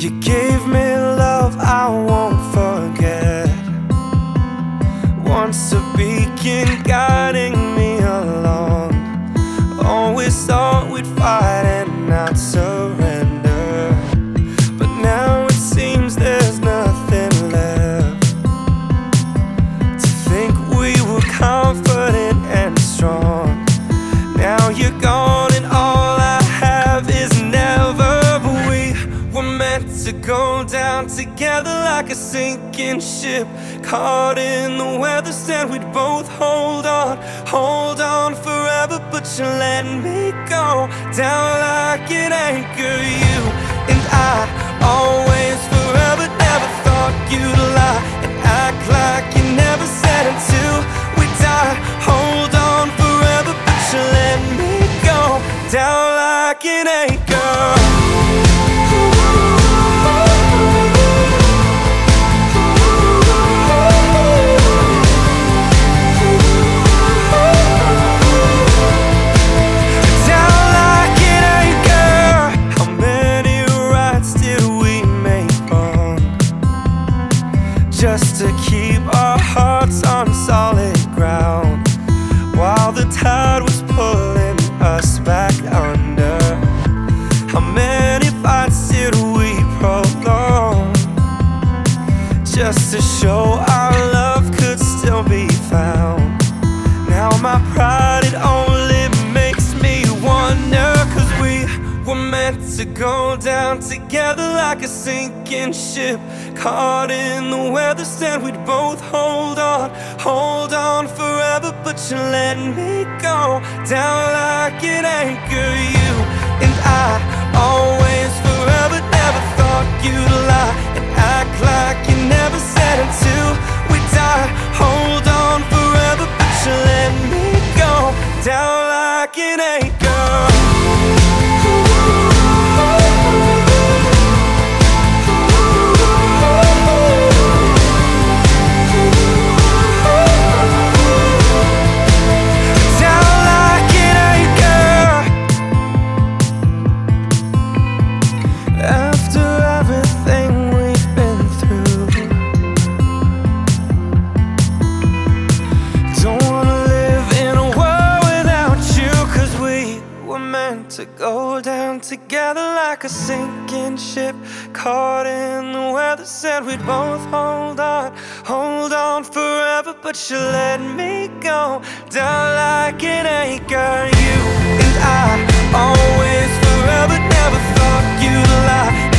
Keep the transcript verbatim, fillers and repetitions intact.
You gave me love I won't forget. Once a beacon guiding me along. Always thought we'd fight and not surrender, but now it seems there's nothing left. To think we were confident and strong. Now you're gone and all I have is never. But we were meant to go down together like a sinking ship, caught in the weather, said we'd both hold on, hold on forever. But you let me go down like an anchor. You and I, always forever. Never thought you'd lie and act like you never said until we die. Hold on forever, but you let me go down like an anchor. Just to keep our hearts on solid ground, while the tide was pulling us back under. How many fights did we prolong, just to show our love could still be found? Now my pride, it only makes me wonder, 'cause we were meant to go down together like a sinking ship, caught in the weather, said we'd both hold on, hold on forever. But you let me go down like an anchor. You and I, always forever. Never thought you'd lie and act like you never said until we die. Hold on forever, but you let me go down like an anchor. To go down together like a sinking ship, caught in the weather, said we'd both hold on, hold on forever. But you let me go down like an anchor. You and I, always forever. Never thought you'd lie